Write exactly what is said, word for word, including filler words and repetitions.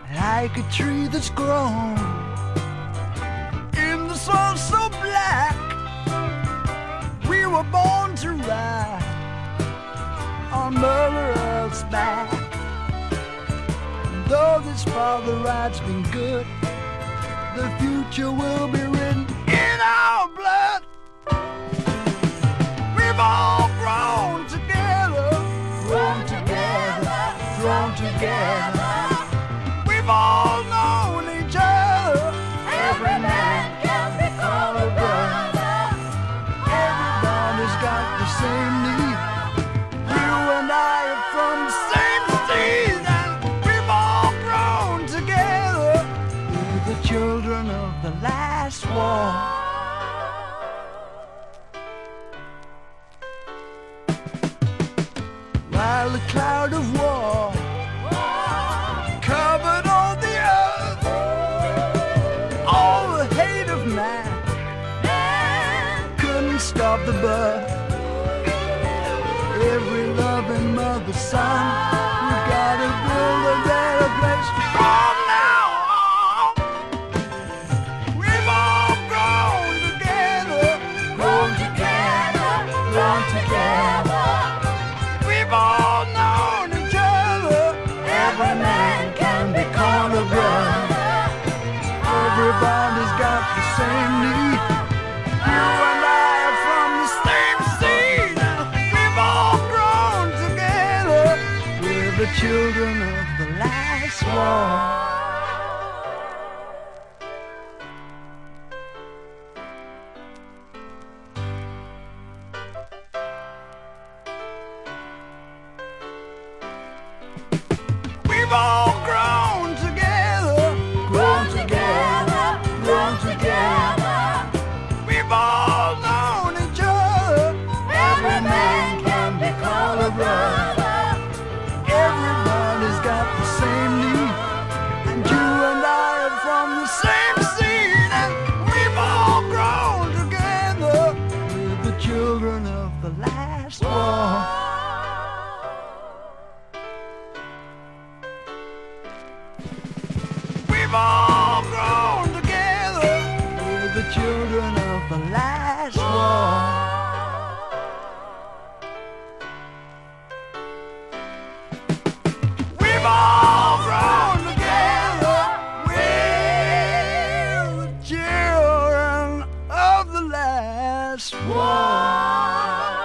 like a tree that's grown in the sun so black. We were born to ride on Mother Earth's back. And though this father ride's been good, the future will be written in our blood. We've all grown together, grown together, grown together. We've all known each other. Every man can be called a brother. Everybody's got the same need. You and I are from the same seed, and we've all grown together. We're the children of the last war. While the cloud of war covered all the earth, all the hate of man couldn't stop the birth. Every loving mother's son, we gotta build a better place from now on. We've all grown together, grown together, grown together. We've all known each other. Every man can be called a brother. Everybody's got the same need. You and I are from the same seed. We've all grown together. We're the children of the last war. We've all grown together, grown together, grown together. We've all known each other. Every man can be called a brother. Everybody's got the same need, and you and I are from the same seed, and we've all grown together. We're the children of the last war. We've all grown together. We're the children of the last war. We've all grown together. We're the children of the last war.